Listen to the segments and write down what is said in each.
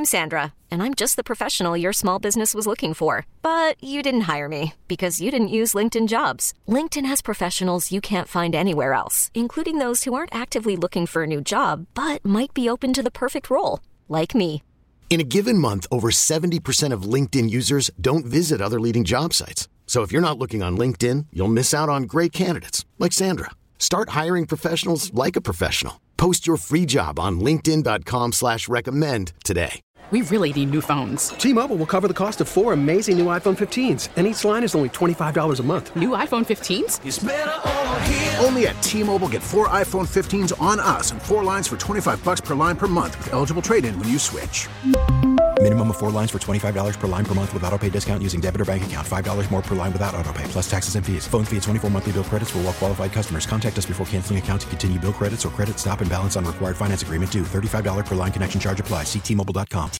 I'm Sandra, and I'm just the professional your small business was looking for. But you didn't hire me because you didn't use LinkedIn Jobs. LinkedIn has professionals you can't find anywhere else, including those who aren't actively looking for a new job, but might be open to the perfect role, like me. In a given month, over 70% of LinkedIn users don't visit other leading job sites. So if you're not looking on LinkedIn, you'll miss out on great candidates like Sandra. Start hiring professionals like a professional. Post your free job on linkedin.com/recommend today. We really need new phones. T-Mobile will cover the cost of 4 amazing new iPhone 15s, and each line is only $25 a month. New iPhone 15s? It's better over here. Only at T-Mobile, get 4 iPhone 15s on us and 4 lines for $25 per line per month with eligible trade-in when you switch. Minimum of 4 lines for $25 per line per month with autopay discount using debit or bank account. $5 more per line without autopay, plus taxes and fees. Phone fee at 24 monthly bill credits for well-qualified customers. Contact us before canceling account to continue bill credits or credit stop and balance on required finance agreement due. $35 per line connection charge applies. See T-Mobile.com.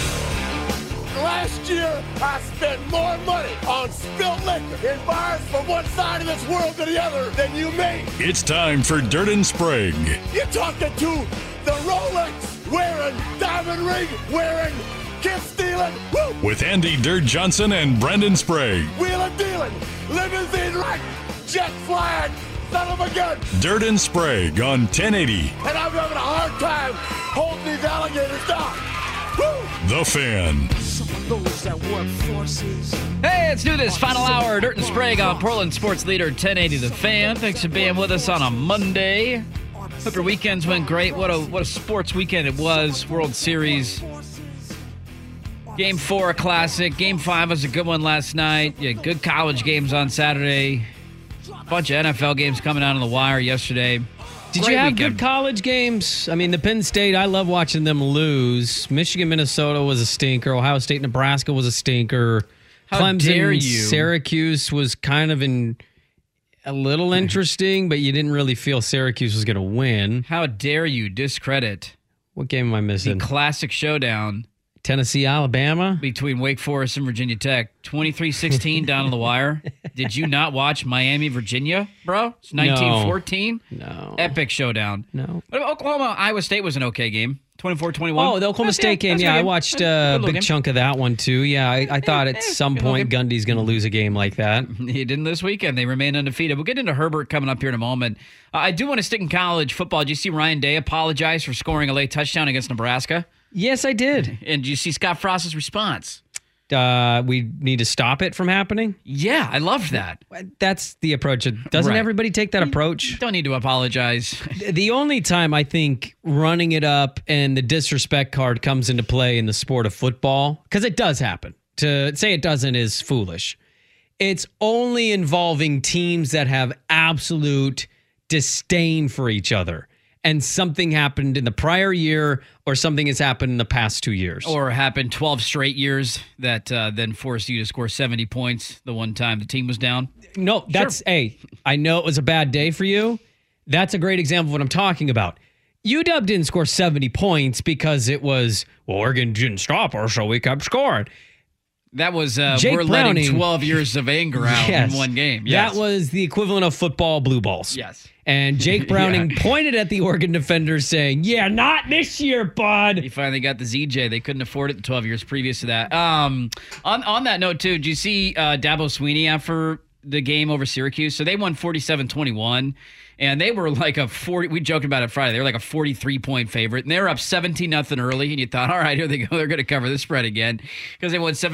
Last year, I spent more money on spilled liquor in bars from one side of this world to the other than you made. It's time for Dirt and Sprague. You're talking to the Rolex wearing, diamond ring wearing, kiss stealing, woo! With Andy Dirt Johnson and Brendan Sprague. Wheeling dealing, limousine right, jet flying, son of a gun. Dirt and Sprague on 1080. And I'm having a hard time holding these alligators down. Woo! The Fan. Hey, let's do this. Final hour, Dirt and Sprague on Portland Sports Leader 1080 The Fan. Thanks for being with us on a Monday. Hope your weekends went great. What a sports weekend it was. World Series. Game 4 classic. Game 5 was a good one last night. You had good college games on Saturday. A bunch of NFL games coming out on the wire yesterday. Did you have good college games? I mean, the Penn State, I love watching them lose. Michigan, Minnesota was a stinker. Ohio State, Nebraska was a stinker. How dare you? Syracuse was kind of a little interesting, but you didn't really feel Syracuse was going to win. How dare you discredit What game am I missing? the classic showdown Tennessee, Alabama? between Wake Forest and Virginia Tech? 23-16 down on the wire. Did you not watch Miami, Virginia, bro? It's 1914. No. Epic showdown. No. But Oklahoma, Iowa State was an okay game. 24-21. Oh, the Oklahoma State game. Yeah, I watched a big game. chunk of that one, too. Yeah, I thought at some point Gundy's going to lose a game like that. He didn't this weekend. They remain undefeated. We'll get into Herbert coming up here in a moment. I do want to stick in college football. Did you see Ryan Day apologize for scoring a late touchdown against Nebraska? Yes, I did. And did you see Scott Frost's response? We need to stop it from happening? Yeah, I loved that. That's the approach. Doesn't Right. everybody take that approach? Don't need to apologize. The only time I think running it up and the disrespect card comes into play in the sport of football, because it does happen. To say it doesn't is foolish. It's only involving teams that have absolute disdain for each other. And something happened in the prior year or something has happened in the past 2 years. Or happened 12 straight years that then forced you to score 70 points the one time the team was down. No, that's, hey, I know it was a bad day for you. That's a great example of what I'm talking about. UW didn't score 70 points because it was, well, Oregon didn't stop her, so we kept scoring. That was, Jake we're Browning, letting 12 years of anger out in one game. Yes. That was the equivalent of football blue balls. Yes. And Jake Browning pointed at the Oregon defenders saying, yeah, not this year, bud. He finally got the ZJ. They couldn't afford it the 12 years previous to that. On that note, too, did you see Dabo Sweeney after the game over Syracuse? So they won 47-21, and they were like a 40. We joked about it Friday. They were like a 43-point favorite, and they were up 17-0 early, and you thought, all right, here they go. They're going to cover the spread again because they won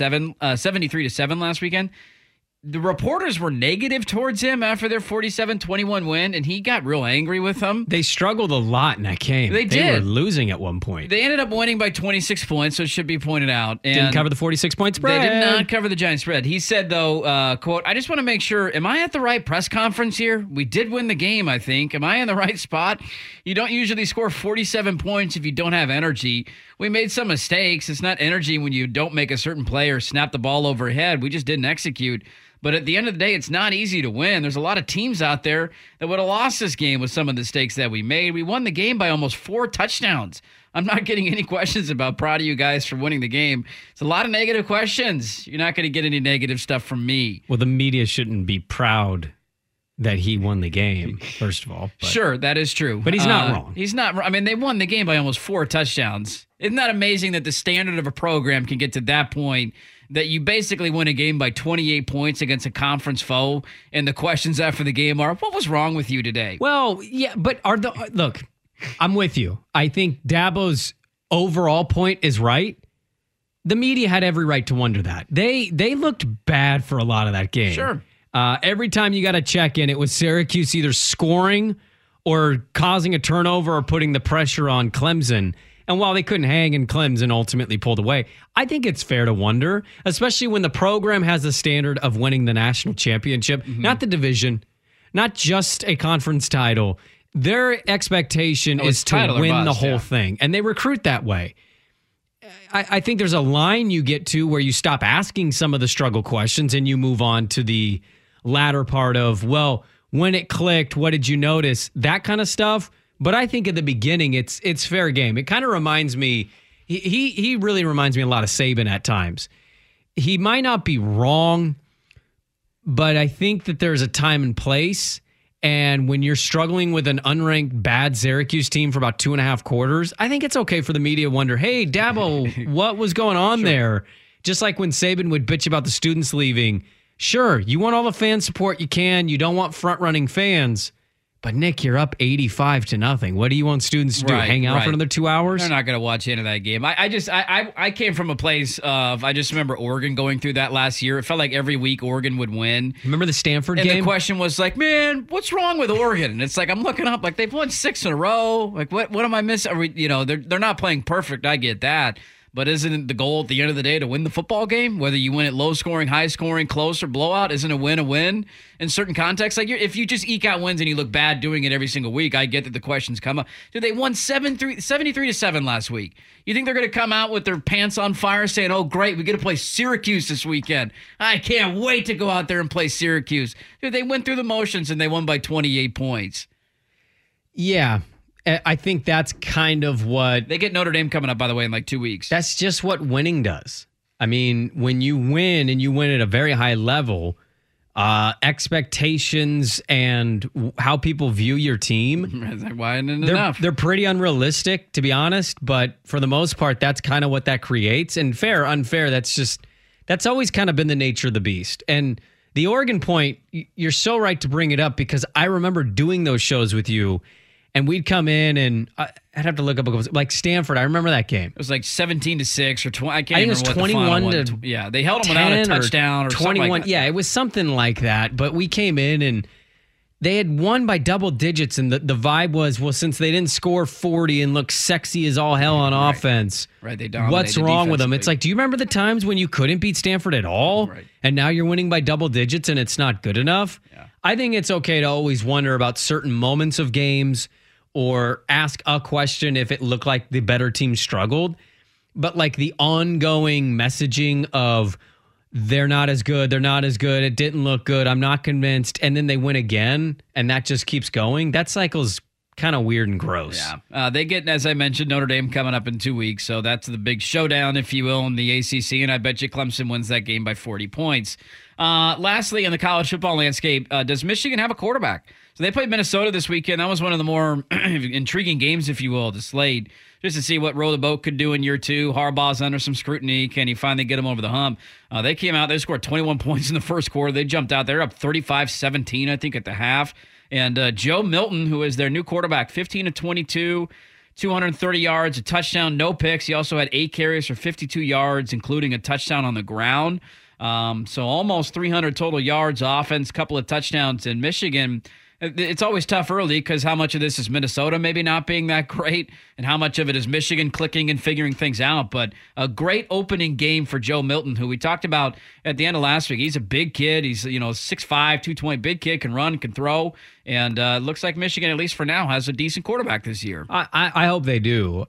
73-7 last weekend. The reporters were negative towards him after their 47-21 win, and he got real angry with them. They struggled a lot in that game. They did. They were losing at one point. They ended up winning by 26 points, so it should be pointed out. And didn't cover the 46-point spread. They did not cover the Giants spread. He said, though, quote, I just want to make sure, am I at the right press conference here? We did win the game, I think. Am I in the right spot? You don't usually score 47 points if you don't have energy. We made some mistakes. It's not energy when you don't make a certain play or snap the ball overhead. We just didn't execute. But at the end of the day, it's not easy to win. There's a lot of teams out there that would have lost this game with some of the mistakes that we made. We won the game by almost 4 touchdowns. I'm not getting any questions about proud of you guys for winning the game. It's a lot of negative questions. You're not going to get any negative stuff from me. Well, the media shouldn't be proud that he won the game, first of all. But, sure, that is true. But he's not wrong. He's not. I mean, they won the game by almost 4 touchdowns. Isn't that amazing that the standard of a program can get to that point, that you basically win a game by 28 points against a conference foe, and the questions after the game are, what was wrong with you today? Well, yeah, but look, I'm with you. I think Dabo's overall point is right. The media had every right to wonder that. They looked bad for a lot of that game. Sure. Every time you got a check in, it was Syracuse either scoring or causing a turnover or putting the pressure on Clemson. And while they couldn't hang and Clemson ultimately pulled away, I think it's fair to wonder, especially when the program has the standard of winning the national championship, not the division, not just a conference title. Their expectation is to win the whole thing, and they recruit that way. I think there's a line you get to where you stop asking some of the struggle questions and you move on to the latter part of, well, when it clicked, what did you notice? That kind of stuff. But I think at the beginning, it's fair game. It kind of reminds me, he really reminds me a lot of Saban at times. He might not be wrong, but I think that there's a time and place. And when you're struggling with an unranked bad Syracuse team for about 2.5 quarters, I think it's okay for the media to wonder, hey, Dabo, what was going on there? Just like when Saban would bitch about the students leaving. Sure, you want all the fan support you can. You don't want front-running fans. But, Nick, you're up 85-0. What do you want students to do? Hang out for another 2 hours? They're not going to watch into that game. I came from a place of, I just remember Oregon going through that last year. It felt like every week Oregon would win. Remember the Stanford game? And the question was like, man, what's wrong with Oregon? And it's like, I'm looking up, like, they've won 6 in a row. Like, what am I missing? Are we, they're not playing perfect. I get that. But isn't the goal at the end of the day to win the football game? Whether you win it low scoring, high scoring, close, or blowout, isn't a win in certain contexts? Like if you just eke out wins and you look bad doing it every single week, I get that the questions come up. Dude, they won 73-7 last week. You think they're going to come out with their pants on fire saying, oh, great, we get to play Syracuse this weekend. I can't wait to go out there and play Syracuse. Dude, they went through the motions and they won by 28 points. Yeah. I think that's kind of what... They get Notre Dame coming up, by the way, in like 2 weeks. That's just what winning does. I mean, when you win and you win at a very high level, expectations and how people view your team, why isn't it enough? They're pretty unrealistic, to be honest. But for the most part, that's kind of what that creates. And fair, unfair, that's always kind of been the nature of the beast. And the Oregon point, you're so right to bring it up because I remember doing those shows with you. And we'd come in, and I'd have to look up, like Stanford. I remember that game. It was like 17-6 or 20. I can't remember what 21 the final yeah, they held them without a touchdown or 21. Something like that. Yeah, it was something like that. But we came in, and they had won by double digits, and the vibe was, well, since they didn't score 40 and look sexy as all hell on offense, right? They dominated. What's wrong with them? It's like, do you remember the times when you couldn't beat Stanford at all, right, and now you're winning by double digits, and it's not good enough? Yeah. I think it's okay to always wonder about certain moments of games, or ask a question if it looked like the better team struggled. But like the ongoing messaging of they're not as good, it didn't look good, I'm not convinced, and then they win again, and that just keeps going, that cycle's kind of weird and gross. Yeah. They get, as I mentioned, Notre Dame coming up in 2 weeks, so that's the big showdown, if you will, in the ACC, and I bet you Clemson wins that game by 40 points. Lastly, in the college football landscape, does Michigan have a quarterback? So they played Minnesota this weekend. That was one of the more intriguing games, if you will, the slate, just to see what Row the Boat could do in year 2. Harbaugh's under some scrutiny. Can he finally get him over the hump? They came out. They scored 21 points in the first quarter. They jumped out. They're up 35-17, I think, at the half. And Joe Milton, who is their new quarterback, 15-22, 230 yards, a touchdown, no picks. He also had 8 carries for 52 yards, including a touchdown on the ground. So almost 300 total yards, offense, couple of touchdowns in Michigan. It's always tough early because how much of this is Minnesota maybe not being that great and how much of it is Michigan clicking and figuring things out. But a great opening game for Joe Milton, who we talked about at the end of last week. He's a big kid. He's 6'5", 220, big kid, can run, can throw. And looks like Michigan, at least for now, has a decent quarterback this year. I hope they do.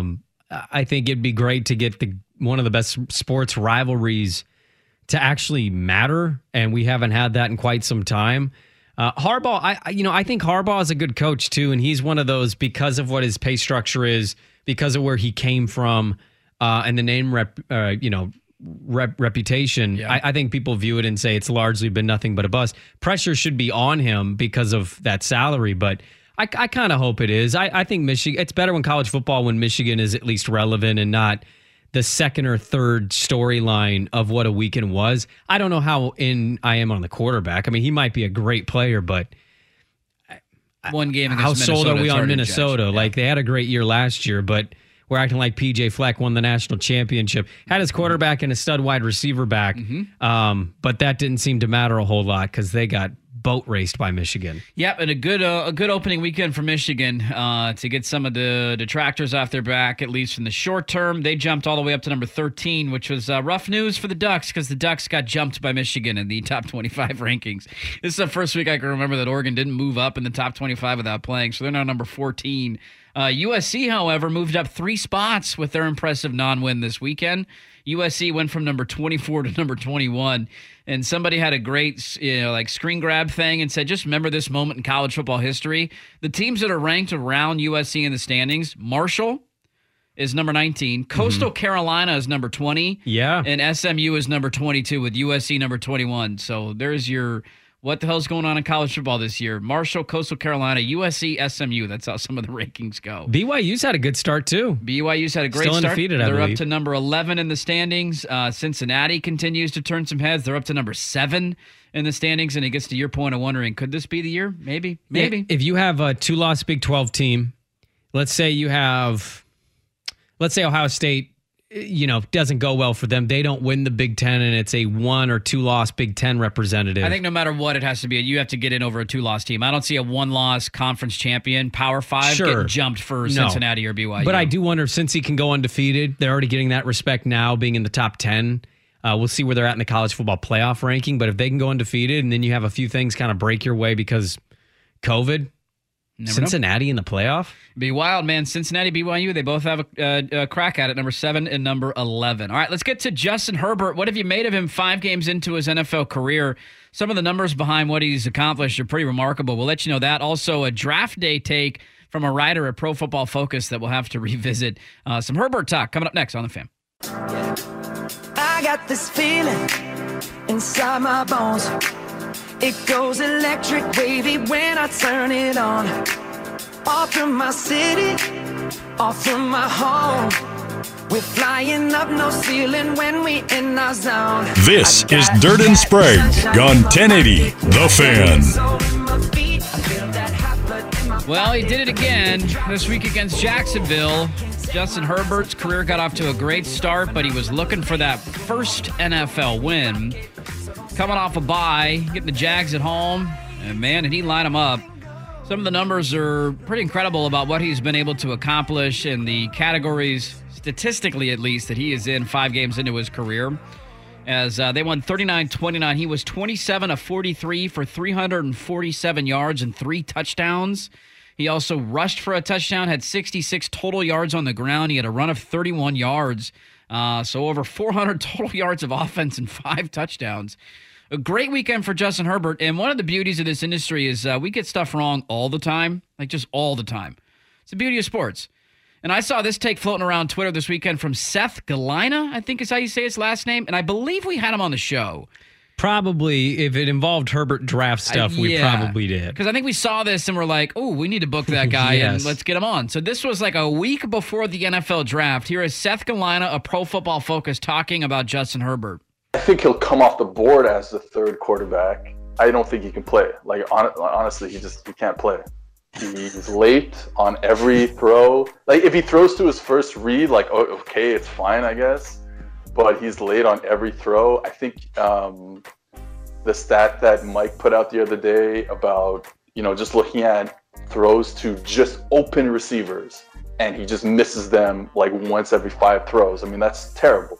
I think it'd be great to get one of the best sports rivalries to actually matter. And we haven't had that in quite some time. Harbaugh, I think Harbaugh is a good coach too, and he's one of those because of what his pay structure is, because of where he came from, and the name reputation, I think people view it and say it's largely been nothing but a bust. Pressure should be on him because of that salary, but I kind of hope it is. I think Michigan, it's better when college football, when Michigan is at least relevant and not the second or third storyline of what a weekend was. I don't know how in I am on the quarterback. I mean, he might be a great player, but one game against how Minnesota, sold are we on Yeah. Minnesota? Like, they had a great year last year, but we're acting like PJ Fleck won the national championship. Had his quarterback and a stud wide receiver back, but that didn't seem to matter a whole lot because they got boat raced by Michigan. Yep, and a good opening weekend for Michigan to get some of the detractors off their back, at least in the short term. They jumped all the way up to number 13, which was rough news for the Ducks because the Ducks got jumped by Michigan in the top 25 rankings. This is the first week I can remember that Oregon didn't move up in the top 25 without playing, so they're now number 14. USC, however, moved up 3 spots with their impressive non-win this weekend. USC went from number 24 to number 21, and somebody had a great screen grab thing and said, just remember this moment in college football history. The teams that are ranked around USC in the standings, Marshall is number 19, Coastal Carolina is number 20, and SMU is number 22 with USC number 21. So there's your what the hell's going on in college football this year. Marshall, Coastal Carolina, USC, SMU. That's how some of the rankings go. BYU's had a good start, too. BYU's had a great start. Undefeated, They're up to number 11 in the standings. Cincinnati continues to turn some heads. They're up to number 7 in the standings, and it gets to your point of wondering, could this be the year? Maybe. Yeah, if you have a 2-loss Big 12 team, let's say Ohio State, doesn't go well for them. They don't win the Big Ten, and it's a 1 or 2-loss Big Ten representative. I think no matter what, it has to be. You have to get in over a 2-loss team. I don't see a 1-loss conference champion, Power 5, getting jumped for Cincinnati or BYU. But I do wonder, since he can go undefeated, they're already getting that respect now, being in the top 10. We'll see where they're at in the college football playoff ranking. But if they can go undefeated, and then you have a few things kind of break your way because COVID, Cincinnati in the playoff? Be wild, man. Cincinnati, BYU, they both have a crack at it, number 7 and number 11. All right, let's get to Justin Herbert. What have you made of him 5 games into his NFL career? Some of the numbers behind what he's accomplished are pretty remarkable. We'll let you know that. Also, a draft day take from a writer at Pro Football Focus that we'll have to revisit. Some Herbert talk coming up next on The Fan. I got this feeling inside my bones. It goes electric wavy when I turn it on. Off from my city, off from my home. We're flying up no ceiling when we in our zone. This is Dirt and Sprague on 1080 The Fan. Well, he did it again this week against Jacksonville. Justin Herbert's career got off to a great start, but he was looking for that first NFL win. Coming off a bye, getting the Jags at home, and man, did he line them up. Some of the numbers are pretty incredible about what he's been able to accomplish in the categories, statistically at least, that he is in 5 games into his career. As they won 39-29, he was 27 of 43 for 347 yards and 3 touchdowns. He also rushed for a touchdown, had 66 total yards on the ground. He had a run of 31 yards. So over 400 total yards of offense and 5 touchdowns. A great weekend for Justin Herbert. And one of the beauties of this industry is we get stuff wrong all the time, like just all the time. It's the beauty of sports. And I saw this take floating around Twitter this weekend from Seth Galina, I think is how you say his last name. And I believe we had him on the show. Probably, if it involved Herbert draft stuff, we probably did. Because I think we saw this and we're like, oh, we need to book that guy and let's get him on. So this was like a week before the NFL draft. Here is Seth Galina, a Pro Football Focus, talking about Justin Herbert. I think he'll come off the board as the 3rd quarterback. I don't think he can play. Like, honestly, he can't play. He's late on every throw. Like, if he throws to his first read, like, oh, okay, it's fine, I guess. But he's late on every throw. I think the stat that Mike put out the other day about, just looking at throws to just open receivers, and he just misses them like once every 5 throws. I mean, that's terrible.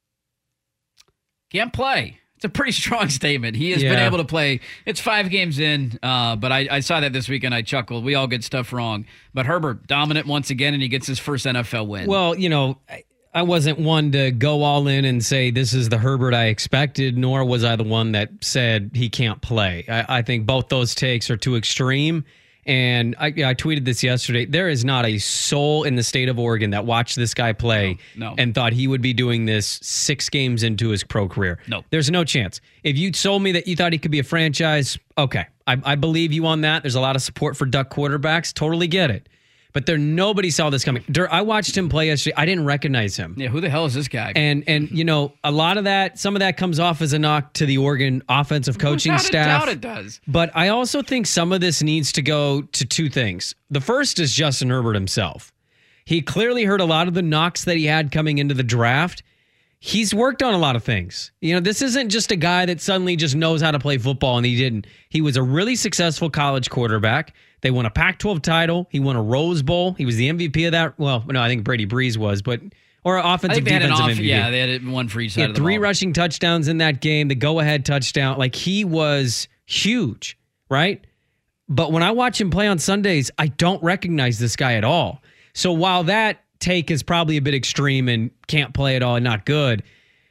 Can't play. It's a pretty strong statement. He has been able to play. It's 5 games in, but I saw that this weekend. I chuckled. We all get stuff wrong. But Herbert, dominant once again, and he gets his first NFL win. Well, I wasn't one to go all in and say this is the Herbert I expected, nor was I the one that said he can't play. I think both those takes are too extreme. And I tweeted this yesterday. There is not a soul in the state of Oregon that watched this guy play and thought he would be doing this 6 games into his pro career. No. There's no chance. If you told me that you thought he could be a franchise, okay. I believe you on that. There's a lot of support for Duck quarterbacks. Totally get it. But nobody saw this coming. I watched him play yesterday. I didn't recognize him. Yeah, who the hell is this guy? And a lot of that, some of that comes off as a knock to the Oregon offensive coaching staff. Without a doubt it does. But I also think some of this needs to go to 2 things. The first is Justin Herbert himself. He clearly heard a lot of the knocks that he had coming into the draft. He's worked on a lot of things. This isn't just a guy that suddenly just knows how to play football and he didn't. He was a really successful college quarterback. They won a Pac-12 title. He won a Rose Bowl. He was the MVP of that. Well, no, I think Brady Breeze was, or offensive defensive MVP. Yeah, they had one for each side of the ball. 3 rushing touchdowns in that game, the go-ahead touchdown. Like, he was huge, right? But when I watch him play on Sundays, I don't recognize this guy at all. So while that take is probably a bit extreme and can't play at all and not good,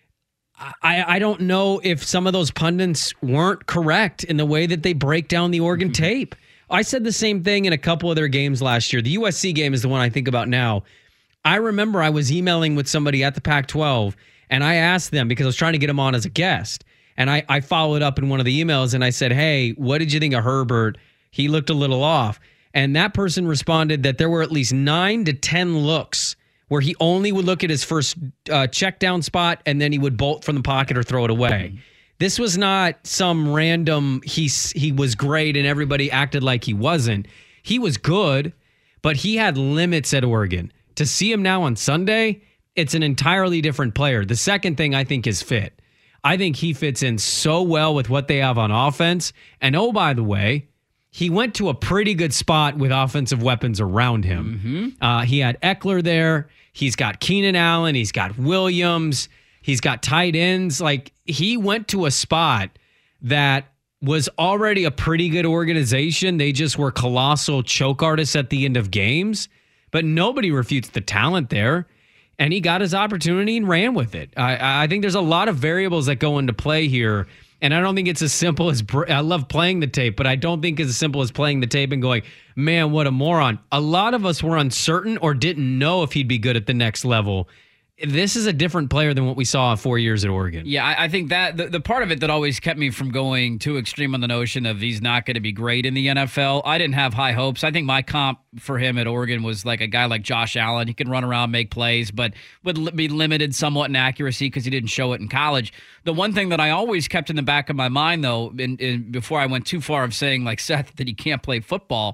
I don't know if some of those pundits weren't correct in the way that they break down the Oregon tape. I said the same thing in a couple of their games last year. The USC game is the one I think about now. I remember I was emailing with somebody at the Pac-12, and I asked them, because I was trying to get him on as a guest, and I followed up in one of the emails, and I said, hey, what did you think of Herbert? He looked a little off. And that person responded that there were at least 9 to 10 looks where he only would look at his first check down spot, and then he would bolt from the pocket or throw it away. This was not some random, he was great and everybody acted like he wasn't. He was good, but he had limits at Oregon. To see him now on Sunday, it's an entirely different player. The second thing I think is fit. I think he fits in so well with what they have on offense. And oh, by the way, he went to a pretty good spot with offensive weapons around him. He had Eckler there. He's got Keenan Allen. He's got Williams. He's got tight ends. Like, he went to a spot that was already a pretty good organization. They just were colossal choke artists at the end of games. But nobody refutes the talent there. And he got his opportunity and ran with it. I think there's a lot of variables that go into play here. And I don't think it's as simple as, I love playing the tape, but I don't think it's as simple as playing the tape and going, man, what a moron. A lot of us were uncertain or didn't know if he'd be good at the next level. This is a different player than what we saw in 4 years at Oregon. Yeah, I think that the part of it that always kept me from going too extreme on the notion of he's not going to be great in the NFL, I didn't have high hopes. I think my comp for him at Oregon was like a guy like Josh Allen. He can run around, make plays, but would be limited somewhat in accuracy because he didn't show it in college. The one thing that I always kept in the back of my mind, though, before I went too far of saying, like Seth, that he can't play football,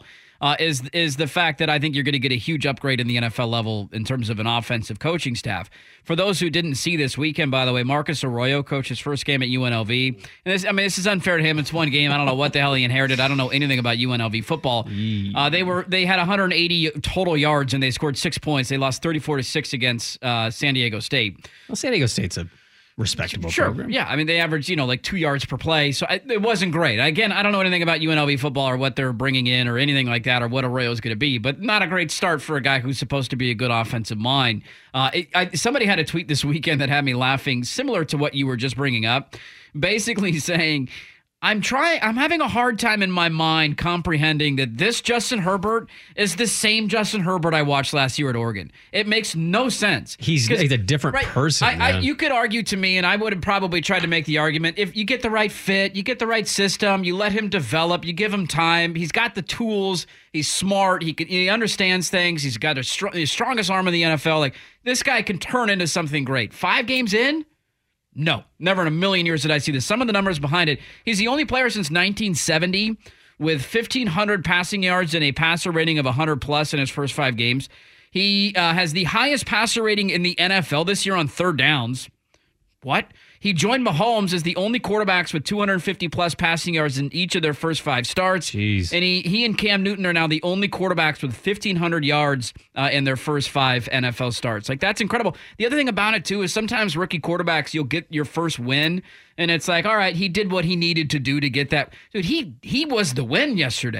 is the fact that I think you're going to get a huge upgrade in the NFL level in terms of an offensive coaching staff. For those who didn't see this weekend, by the way, Marcus Arroyo coached his first game at UNLV. And this is unfair to him. It's one game. I don't know what the hell he inherited. I don't know anything about UNLV football. They had 180 total yards and they scored 6 points. They lost 34-6 against San Diego State. Well, San Diego State's a respectable program. Yeah. I mean, they averaged, like 2 yards per play. So it wasn't great. Again, I don't know anything about UNLV football or what they're bringing in or anything like that or what Arroyo is going to be, but not a great start for a guy who's supposed to be a good offensive mind. Somebody had a tweet this weekend that had me laughing, similar to what you were just bringing up, basically saying, I'm having a hard time in my mind comprehending that this Justin Herbert is the same Justin Herbert I watched last year at Oregon. It makes no sense. He's a different person. You could argue to me, and I would have probably tried to make the argument, if you get the right fit, you get the right system, you let him develop, you give him time, he's got the tools, he's smart, he understands things, he's got the strongest arm in the NFL. Like, this guy can turn into something great. 5 games in? No, never in a million years did I see this. Some of the numbers behind it. He's the only player since 1970 with 1,500 passing yards and a passer rating of 100+ in his first 5 games. He has the highest passer rating in the NFL this year on third downs. What? He joined Mahomes as the only quarterbacks with 250+ passing yards in each of their first 5 starts. Jeez. And he and Cam Newton are now the only quarterbacks with 1,500 yards in their first 5 NFL starts. Like, that's incredible. The other thing about it, too, is sometimes rookie quarterbacks, you'll get your first win, and it's like, all right, he did what he needed to do to get that. Dude, he was the win yesterday.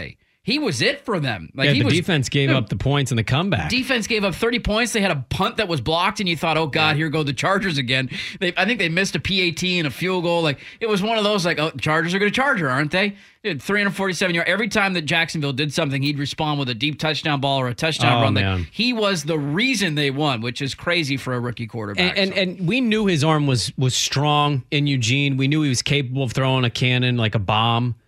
he was it for them. Like the defense gave up the points in the comeback. Defense gave up 30 points. They had a punt that was blocked, and you thought, oh, God, here go the Chargers again. I think they missed a PAT and a field goal. Like, it was one of those, like, oh, Chargers are going to charge her, aren't they? Dude, 347 yards. Every time that Jacksonville did something, he'd respond with a deep touchdown ball or a touchdown run. Like, he was the reason they won, which is crazy for a rookie quarterback. And we knew his arm was strong in Eugene. We knew he was capable of throwing a cannon like a bomb.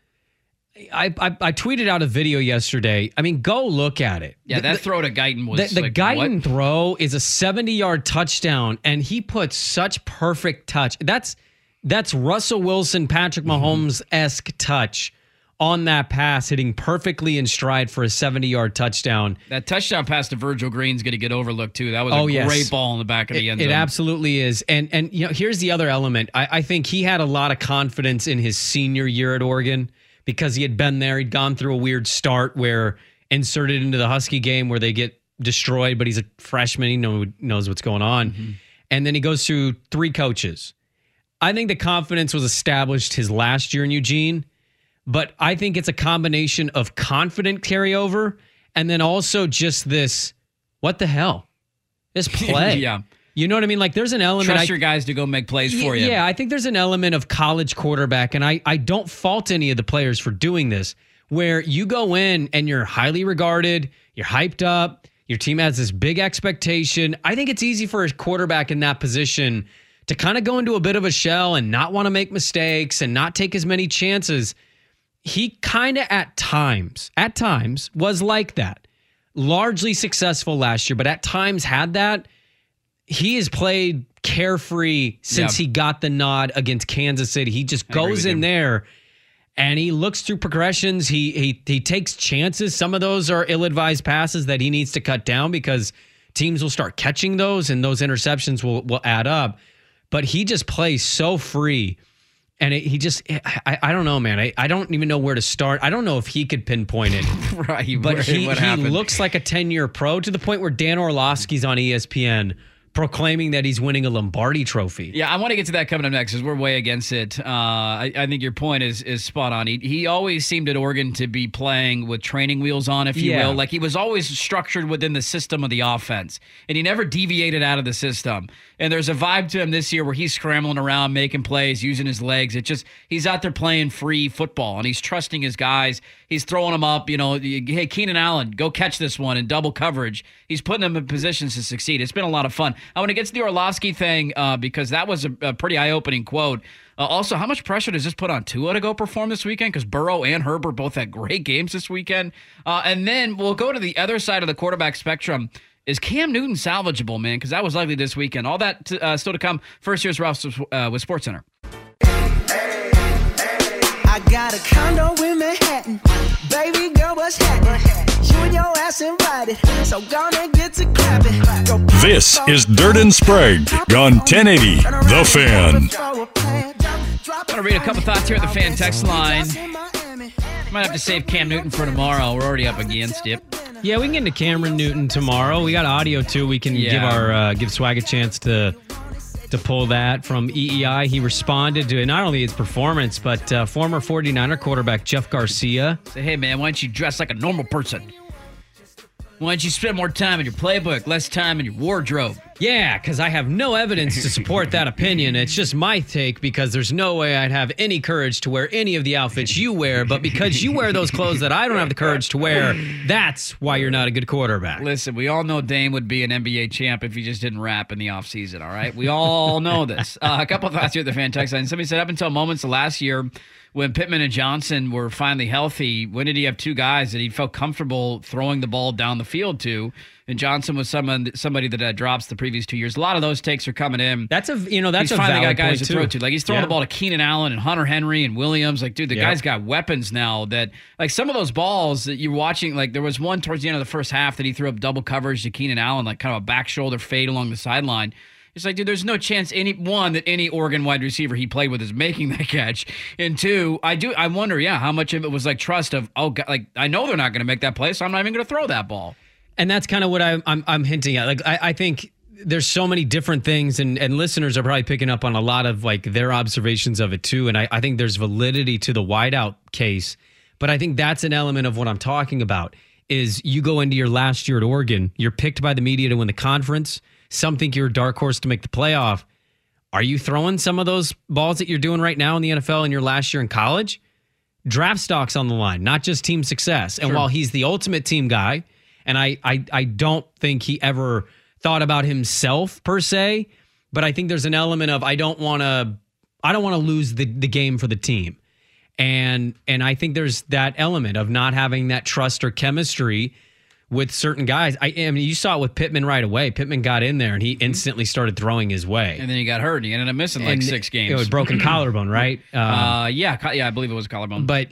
I tweeted out a video yesterday. I mean, go look at it. Yeah, that throw to Guyton was the Guyton throw is a 70-yard touchdown, and he put such perfect touch. That's Russell Wilson, Patrick Mahomes-esque touch on that pass, hitting perfectly in stride for a 70-yard touchdown. That touchdown pass to Virgil Green's going to get overlooked too. That was a great ball in the back of the end zone. It absolutely is. And here's the other element. I think he had a lot of confidence in his senior year at Oregon, because he had been there. He'd gone through a weird start where inserted into the Husky game where they get destroyed, but he's a freshman. He knows what's going on. Mm-hmm. And then he goes through 3 coaches. I think the confidence was established his last year in Eugene, but I think it's a combination of confident carryover and then also just this, what the hell? This play. Yeah. You know what I mean? Like, there's an element. Trust your guys to go make plays for you. Yeah, I think there's an element of college quarterback, and I don't fault any of the players for doing this, where you go in and you're highly regarded, you're hyped up, your team has this big expectation. I think it's easy for a quarterback in that position to kind of go into a bit of a shell and not want to make mistakes and not take as many chances. He kind of at times was like that. Largely successful last year, but at times had that. He has played carefree since he got the nod against Kansas City. He just goes in there and he looks through progressions. He takes chances. Some of those are ill-advised passes that he needs to cut down because teams will start catching those and those interceptions will add up. But he just plays so free. And I don't know, man. I don't even know where to start. I don't know if he could pinpoint it. Right. But he looks like a 10-year pro to the point where Dan Orlovsky's on ESPN proclaiming that he's winning a Lombardi trophy. Yeah, I want to get to that coming up next because we're way against it. I think your point is spot on. He always seemed at Oregon to be playing with training wheels on, if you will. Like, he was always structured within the system of the offense, and he never deviated out of the system. And there's a vibe to him this year where he's scrambling around, making plays, using his legs. He's out there playing free football, and he's trusting his guys. He's throwing them up. Hey, Keenan Allen, go catch this one in double coverage. He's putting them in positions to succeed. It's been a lot of fun. I want to get to the Orlovsky thing because that was a pretty eye-opening quote. Also, how much pressure does this put on Tua to go perform this weekend? Because Burrow and Herbert both had great games this weekend. And then we'll go to the other side of the quarterback spectrum. Is Cam Newton salvageable, man? Because that was likely this weekend. All that still to come. First, here's Ralph with SportsCenter. I got a condo in Manhattan. Baby girl, what's happening? You and your ass invited. So gonna get to clapping. This is Dirt and Sprague on 1080 The Fan. I want to read a couple thoughts here at the fan text line. Might have to save Cam Newton for tomorrow. We're already up against it. Yeah, we can get into Cameron Newton tomorrow. We got audio too. We can give Swag a chance to pull that from EEI. He responded to not only his performance, but former 49er quarterback Jeff Garcia. Say, hey, man, why don't you dress like a normal person? Why don't you spend more time in your playbook, less time in your wardrobe? Yeah, because I have no evidence to support that opinion. It's just my take because there's no way I'd have any courage to wear any of the outfits you wear. But because you wear those clothes that I don't have the courage to wear, that's why you're not a good quarterback. Listen, we all know Dame would be an NBA champ if he just didn't rap in the offseason, all right? We all know this. A couple of thoughts here at the fan text line. Somebody said up until moments of last year, when Pittman and Johnson were finally healthy, when did he have two guys that he felt comfortable throwing the ball down the field to? And Johnson was somebody that drops the previous 2 years. A lot of those takes are coming in. That's he's a finally valid got guys point to throw too. to. Like, he's throwing the ball to Keenan Allen and Hunter Henry and Williams. Like, dude, the guy's got weapons now that, like, some of those balls that you're watching, like, there was one towards the end of the first half that he threw up double coverage to Keenan Allen, like kind of a back shoulder fade along the sideline. It's like, dude, there's no chance that any Oregon wide receiver he played with is making that catch. And two, I wonder, how much of it was like trust of, oh, God, like, I know they're not going to make that play, so I'm not even going to throw that ball. And that's kind of what I'm hinting at. Like, I think there's so many different things, and listeners are probably picking up on a lot of like their observations of it too. And I think there's validity to the wideout case. But I think that's an element of what I'm talking about is you go into your last year at Oregon, you're picked by the media to win the conference. Some think you're a dark horse to make the playoff. Are you throwing some of those balls that you're doing right now in the NFL in your last year in college? Draft stock's on the line, not just team success. And while he's the ultimate team guy, and I don't think he ever thought about himself per se, but I think there's an element of I don't want to lose the game for the team. And I think there's that element of not having that trust or chemistry with certain guys. I mean, you saw it with Pittman right away. Pittman got in there and he instantly started throwing his way. And then he got hurt. He ended up missing like 6 games. It was broken collarbone, right? Yeah, I believe it was a collarbone. But,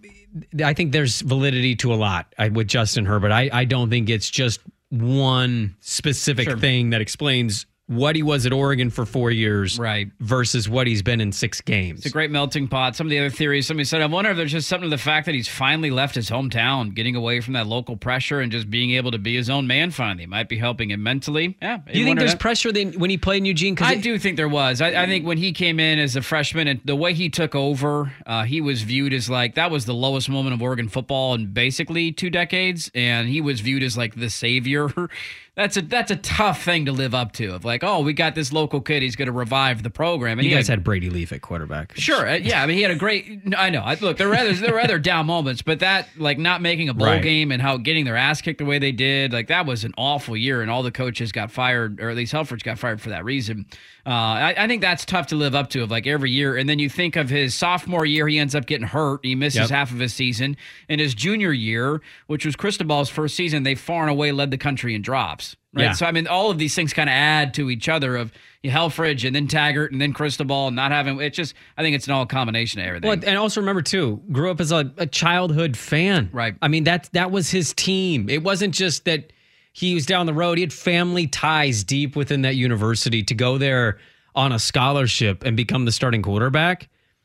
I think there's validity to a lot with Justin Herbert. I don't think it's just one specific thing that explains what he was at Oregon for 4 years versus what he's been in 6 games. It's a great melting pot. Some of the other theories, somebody said, I wonder if there's just something to the fact that he's finally left his hometown, getting away from that local pressure and just being able to be his own man finally. Might be helping him mentally. Yeah. Do you think there's pressure when he played in Eugene? I do think there was. I think when he came in as a freshman and the way he took over, he was viewed as like, that was the lowest moment of Oregon football in basically 2 decades. And he was viewed as like the savior. That's a tough thing to live up to. Of like, oh, we got this local kid. He's going to revive the program. And you guys had Brady Leaf at quarterback. Sure. Yeah. I mean, he had a great. I know. Look, there were other down moments, but that like not making a bowl game and how getting their ass kicked the way they did, like that was an awful year, and all the coaches got fired, or at least Helfrich got fired for that reason. I think that's tough to live up to of like every year. And then you think of his sophomore year, he ends up getting hurt. He misses half of his season. In his junior year, which was Cristobal's first season, they far and away led the country in drops. Right. Yeah. So, I mean, all of these things kind of add to each other of Helfrich and then Taggart and then Cristobal and not having it. Just, I think it's an all combination of everything. Well, and also remember, too, grew up as a childhood fan. Right. I mean, that was his team. It wasn't just that he was down the road. He had family ties deep within that university to go there on a scholarship and become the starting quarterback.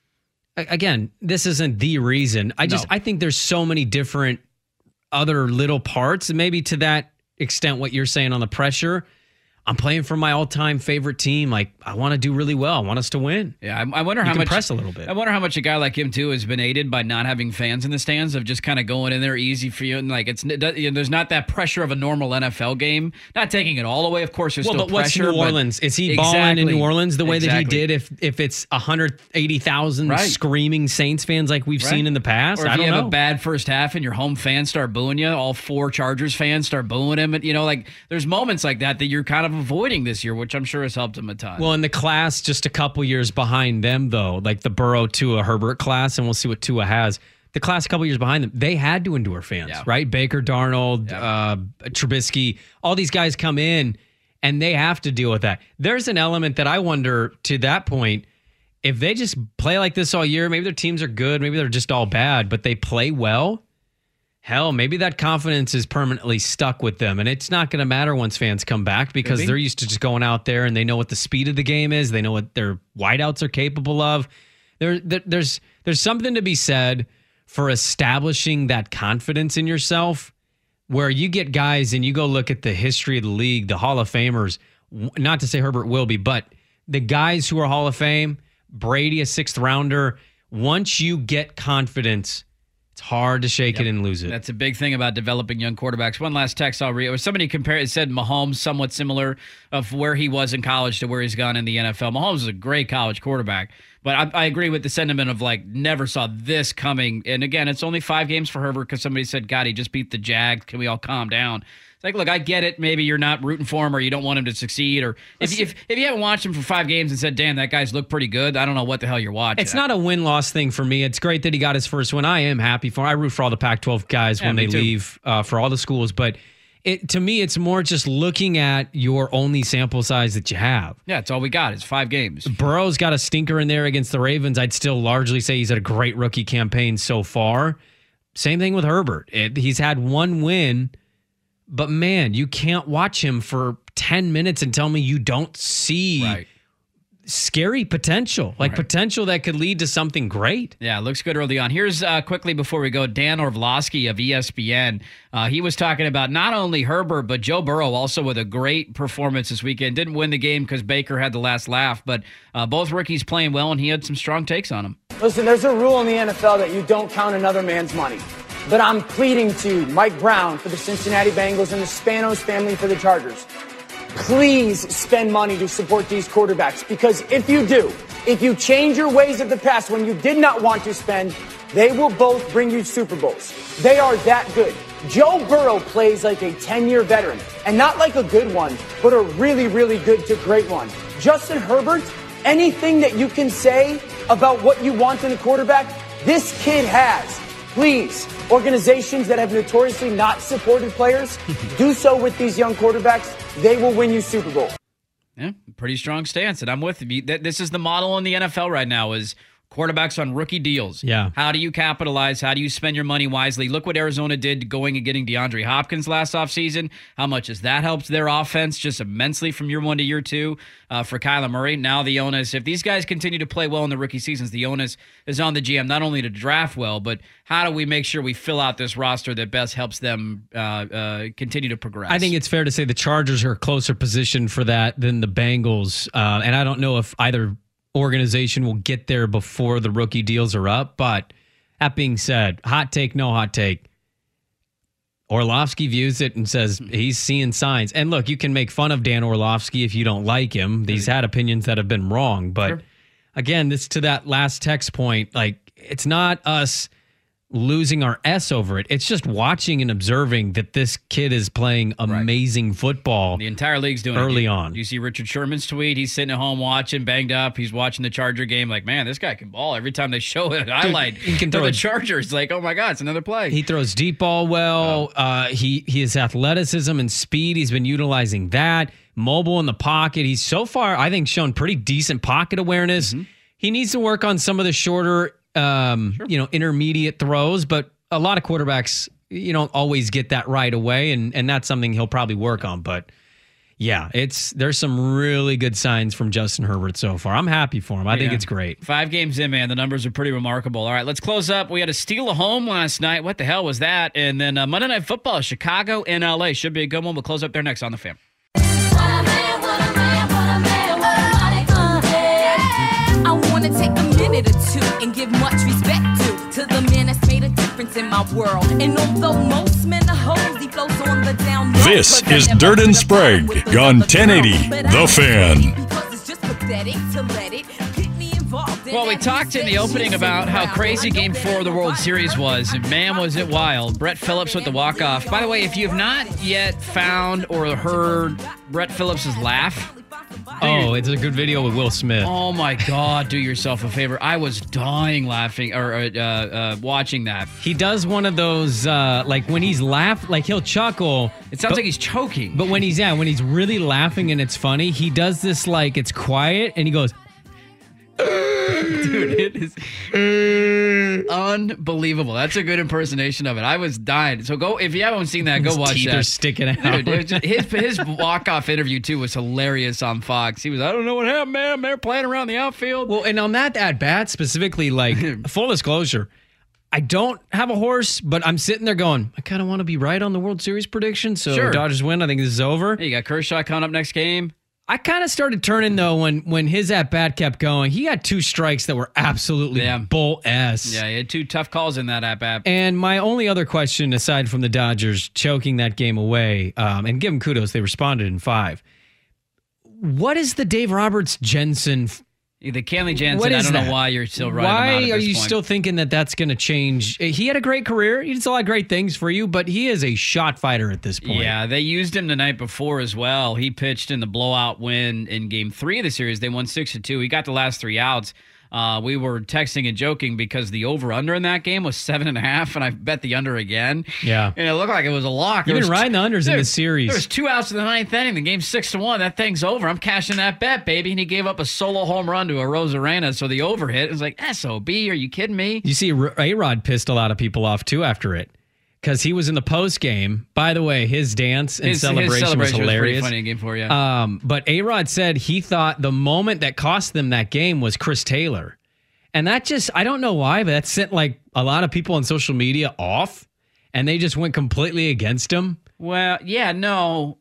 Again, this isn't the reason. I think there's so many different other little parts, and maybe to that extent what you're saying on the pressure. I'm playing for my all-time favorite team. Like, I want to do really well. I want us to win. Yeah, I wonder how much press a little bit. I wonder how much a guy like him too has been aided by not having fans in the stands, of just kind of going in there easy for you, and like there's not that pressure of a normal NFL game. Not taking it all away, of course. There's still pressure. What's New Orleans? Is he balling in New Orleans the way that he did? If it's 180,000 screaming Saints fans like we've seen in the past, or if I don't know. You have a bad first half and your home fans start booing you, all 4 Chargers fans start booing him, and like there's moments like that you're kind of avoiding this year, which I'm sure has helped him a ton. Well, in the class just a couple years behind them, though, like the Burrow, Tua, Herbert class, and we'll see what Tua has. The class a couple years behind them, they had to endure fans, right? Baker, Darnold, Trubisky, all these guys come in, and they have to deal with that. There's an element that I wonder, to that point, if they just play like this all year, maybe their teams are good, maybe they're just all bad, but they play well, hell, maybe that confidence is permanently stuck with them, and it's not going to matter once fans come back because they're used to just going out there and they know what the speed of the game is. They know what their wideouts are capable of. There's something to be said for establishing that confidence in yourself, where you get guys and you go look at the history of the league, the Hall of Famers, not to say Herbert will be, but the guys who are Hall of Fame, Brady, a 6th rounder, once you get confidence, it's hard to shake it and lose it. That's a big thing about developing young quarterbacks. One last text I'll read. Somebody said Mahomes somewhat similar of where he was in college to where he's gone in the NFL. Mahomes is a great college quarterback, but I agree with the sentiment of like never saw this coming. And again, it's only 5 games for Herbert because somebody said, God, he just beat the Jags. Can we all calm down? Like, look, I get it. Maybe you're not rooting for him or you don't want him to succeed. Or if you haven't watched him for 5 games and said, damn, that guy's looked pretty good, I don't know what the hell you're watching. It's not a win-loss thing for me. It's great that he got his first win. I am happy for him. I root for all the Pac-12 guys when they leave for all the schools. But to me, it's more just looking at your only sample size that you have. Yeah, it's all we got. It's 5 games. Burrow's got a stinker in there against the Ravens. I'd still largely say he's had a great rookie campaign so far. Same thing with Herbert. He's had 1 win. But, man, you can't watch him for 10 minutes and tell me you don't see scary potential, potential that could lead to something great. Yeah, looks good early on. Here's, quickly before we go, Dan Orlovsky of ESPN. He was talking about not only Herbert, but Joe Burrow also with a great performance this weekend. Didn't win the game because Baker had the last laugh, but both rookies playing well, and he had some strong takes on them. Listen, there's a rule in the NFL that you don't count another man's money. But I'm pleading to Mike Brown for the Cincinnati Bengals and the Spanos family for the Chargers. Please spend money to support these quarterbacks, because if you do, if you change your ways of the past when you did not want to spend, they will both bring you Super Bowls. They are that good. Joe Burrow plays like a 10-year veteran, and not like a good one, but a really, really good to great one. Justin Herbert, anything that you can say about what you want in a quarterback, this kid has. Please, organizations that have notoriously not supported players, do so with these young quarterbacks. They will win you Super Bowl. Yeah, pretty strong stance, and I'm with you. This is the model in the NFL right now, is quarterbacks on rookie deals. Yeah. How do you capitalize? How do you spend your money wisely? Look what Arizona did going and getting DeAndre Hopkins last offseason. How much has that helped their offense just immensely from year one to year two for Kyler Murray? Now the onus, if these guys continue to play well in the rookie seasons, the onus is on the GM not only to draft well, but how do we make sure we fill out this roster that best helps them continue to progress? I think it's fair to say the Chargers are a closer position for that than the Bengals. And I don't know if either organization will get there before the rookie deals are up. But that being said, hot take, no hot take. Orlovsky views it and says he's seeing signs. And look, you can make fun of Dan Orlovsky if you don't like him. He's had opinions that have been wrong. But again, this to that last text point, like, it's not us losing our S over it. It's just watching and observing that this kid is playing amazing football. The entire league's doing early it. on. You see Richard Sherman's tweet. He's sitting at home watching, banged up. He's watching the Charger game like, man, this guy can ball. Every time they show it, highlight he can for throw the Chargers. Like, oh my God, it's another play. He throws deep ball well. He has athleticism and speed. He's been utilizing that. Mobile in the pocket. He's so far, I think, shown pretty decent pocket awareness. He needs to work on some of the shorter, intermediate throws, but a lot of quarterbacks, you don't always get that right away, and that's something he'll probably work on. But yeah, there's some really good signs from Justin Herbert so far. I'm happy for him. I think it's great. 5 games in, man. The numbers are pretty remarkable. All right, let's close up. We had to steal a home last night. What the hell was that? And then Monday Night Football, Chicago and LA. Should be a good one. We'll close up there next on The Fan. I want to take a minute or two and give much respect to the man that's made a difference in my world. And although most men are hoes, he flows on the down low. This is Dirt and Sprague on 1080 The Fan. Because it's just pathetic to let it get me involved. Well, we talked in the opening about how crazy Game 4 of the World Series was, and man, was it wild. Brett Phillips with the walk-off. By the way, if you have not yet found or heard Brett Phillips' laugh, it's a good video with Will Smith. Oh my God, do yourself a favor. I was dying laughing or watching that. He does one of those, like when he's like he'll chuckle. It sounds like he's choking. But when he's really laughing and it's funny, he does this like it's quiet and he goes, dude, it is unbelievable. That's a good impersonation of it. I was dying. So go, if you haven't seen that, go watch that. His teeth are sticking out. Dude, his walk-off interview, too, was hilarious on Fox. He was, I don't know what happened, man. They're playing around the outfield. Well, and on that at-bat specifically, like, full disclosure, I don't have a horse, but I'm sitting there going, I kind of want to be right on the World Series prediction. So Sure. Dodgers win. I think this is over. Hey, you got Kershaw coming up next game. I kind of started turning, though, when his at-bat kept going. He had 2 strikes that were absolutely bull-ass. Yeah, he had 2 tough calls in that at-bat. And my only other question, aside from the Dodgers choking that game away, and give them kudos, they responded in 5. What is the Dave Roberts Jensen? The Kenley Jansen, I don't know why you're still writing him out at Why are this you point. still thinking that that's going to change? He had a great career. He did a lot of great things for you, but he is a shot fighter at this point. Yeah, they used him the night before as well. He pitched in the blowout win in Game 3 of the series. They won 6-2. He got the last 3 outs. We were texting and joking because the over-under in that game was 7.5, and I bet the under again. Yeah. And it looked like it was a lock. You've been riding the unders in the series. There was 2 outs in the 9th inning. The game's 6-1. That thing's over. I'm cashing that bet, baby. And he gave up a solo home run to a Rosarena, so the over hit. It was like, SOB, are you kidding me? You see, A-Rod pissed a lot of people off, too, after it. Because he was in the post game. By the way, his dance and celebration was hilarious. Was pretty funny in Game 4, yeah. But A-Rod said he thought the moment that cost them that game was Chris Taylor. And that just, I don't know why, but that sent like a lot of people on social media off. And they just went completely against him. Well, yeah, no.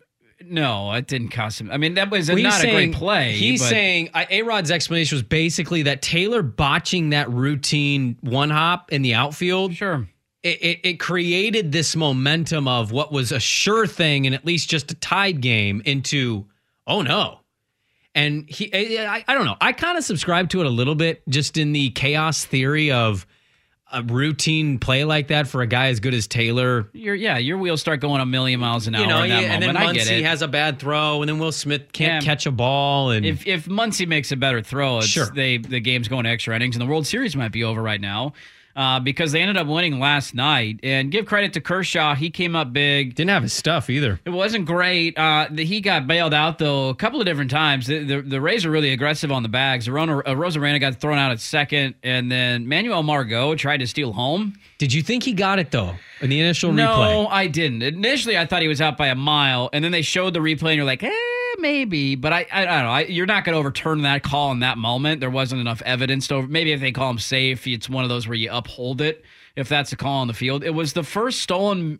No, it didn't cost him. I mean, that was not a great play. He's saying A-Rod's explanation was basically that Taylor botching that routine one hop in the outfield. Sure. It created this momentum of what was a sure thing and at least just a tied game into, oh no. And I don't know. I kind of subscribe to it a little bit just in the chaos theory of a routine play like that for a guy as good as Taylor. Your wheels start going a million miles an hour in that moment. And then Muncy has a bad throw, and then Will Smith can't catch a ball. And if Muncy makes a better throw, sure. The game's going to extra innings, and the World Series might be over right now. Because they ended up winning last night. And give credit to Kershaw. He came up big. Didn't have his stuff either. It wasn't great. He got bailed out, though, a couple of different times. The Rays are really aggressive on the bags. Rosarena got thrown out at second, and then Manuel Margot tried to steal home. Did you think he got it, though, in the initial replay? No, I didn't. Initially, I thought he was out by a mile, and then they showed the replay, and you're like, maybe, but I don't know. You're not going to overturn that call in that moment. There wasn't enough evidence to maybe if they call him safe, it's one of those where you uphold it if that's a call on the field. It was the first stolen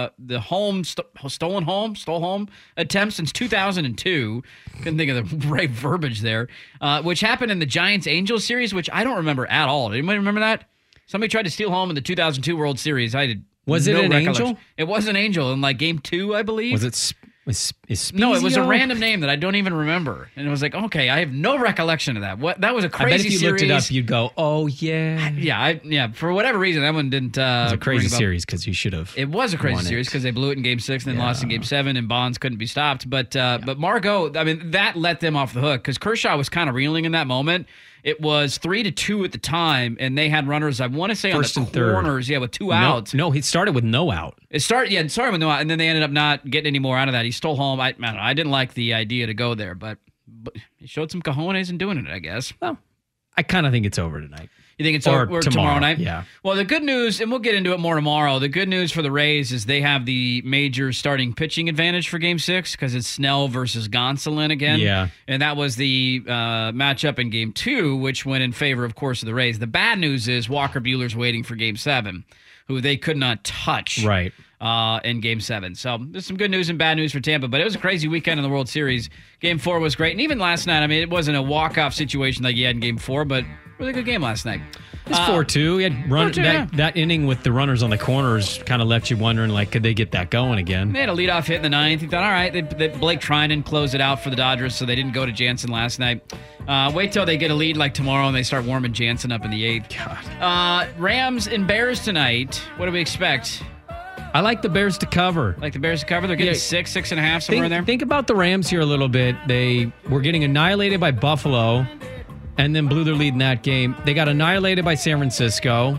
home attempt since 2002. Couldn't think of the right verbiage there, which happened in the Giants-Angels series, which I don't remember at all. Did anybody remember that? Somebody tried to steal home in the 2002 World Series. Was it an Angel? It was an Angel in like game 2, I believe. Was it? No, it was a random name that I don't even remember, and it was like, okay, I have no recollection of that. What that was a crazy. I bet if you series. looked it up, you'd go, oh yeah, yeah. For whatever reason, that one didn't. It was a crazy series because you should have. It was a crazy series because they blew it in Game 6 and then lost in Game 7, and Bonds couldn't be stopped. But Margot, I mean, that let them off the hook because Kershaw was kind of reeling in that moment. It was 3-2 at the time, and they had runners, I want to say, first on the corners, with 2 outs. No, he started with no out. It started with no out, and then they ended up not getting any more out of that. He stole home. I don't know. I didn't like the idea to go there, but he showed some cojones in doing it, I guess. Well, I kind of think it's over tonight. You think it's over tomorrow night? Yeah. Well, the good news, and we'll get into it more tomorrow, the good news for the Rays is they have the major starting pitching advantage for Game 6 because it's Snell versus Gonsolin again. Yeah. And that was the matchup in Game 2, which went in favor, of course, of the Rays. The bad news is Walker Buehler's waiting for Game 7, who they could not touch. Right. In Game 7. So there's some good news and bad news for Tampa, but it was a crazy weekend in the World Series. Game 4 was great. And even last night, I mean, it wasn't a walk-off situation like you had in Game 4, but really good game last night. It's 4-2. He had that inning with the runners on the corners kind of left you wondering, like, could they get that going again? They had a leadoff hit in the 9th. You thought, all right, Blake Trinan closed it out for the Dodgers, so they didn't go to Jansen last night. Wait till they get a lead like tomorrow and they start warming Jansen up in the 8th. God. Rams and Bears tonight. What do we expect? I like the Bears to cover. Like the Bears to cover? They're getting 6.5, somewhere in there. Think about the Rams here a little bit. They were getting annihilated by Buffalo and then blew their lead in that game. They got annihilated by San Francisco.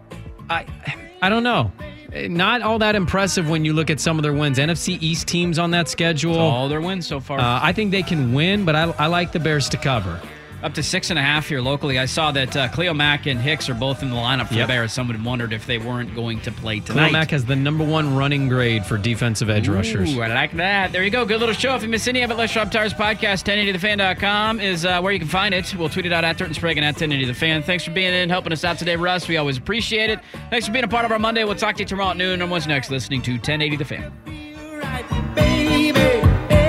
I don't know. Not all that impressive when you look at some of their wins. NFC East teams on that schedule. That's all their wins so far. I think they can win, but I like the Bears to cover. Up to 6.5 here locally. I saw that Khalil Mack and Hicks are both in the lineup for the Bears. Someone wondered if they weren't going to play tonight. Khalil Mack has the #1 running grade for defensive edge rushers. I like that. There you go. Good little show. If you miss any of it, Les Schwab Tires Podcast, 1080thefan.com is where you can find it. We'll tweet it out at Dirt and Sprague and at 1080thefan. Thanks for being in, helping us out today, Russ. We always appreciate it. Thanks for being a part of our Monday. We'll talk to you tomorrow at noon. And what's next? Listening to 1080 The Fan. Right, baby.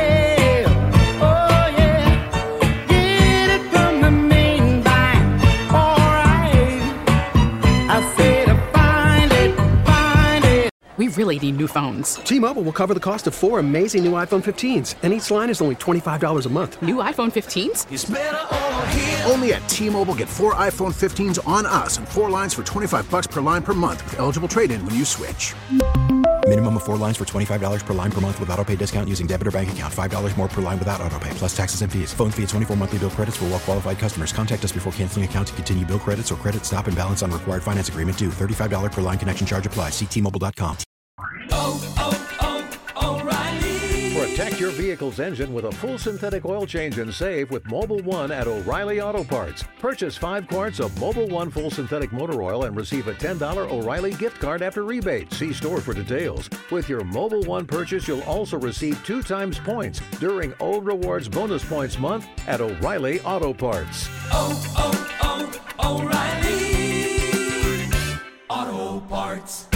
We really need new phones. T-Mobile will cover the cost of 4 amazing new iPhone 15s, and each line is only $25 a month. New iPhone 15s? It's better over here. Only at T-Mobile, get 4 iPhone 15s on us and 4 lines for $25 per line per month with eligible trade-in when you switch. Minimum of 4 lines for $25 per line per month with autopay discount using debit or bank account. $5 more per line without autopay, plus taxes and fees. Phone fee at 24 monthly bill credits for well-qualified customers. Contact us before canceling account to continue bill credits or credit stop and balance on required finance agreement due. $35 per line connection charge applies. See T-Mobile.com. O'Reilly. Protect your vehicle's engine with a full synthetic oil change and save with Mobil 1 at O'Reilly Auto Parts. Purchase 5 quarts of Mobil 1 full synthetic motor oil and receive a $10 O'Reilly gift card after rebate. See store for details. With your Mobil 1 purchase, you'll also receive 2 times points during O Rewards Bonus Points Month at O'Reilly Auto Parts. O'Reilly Auto Parts.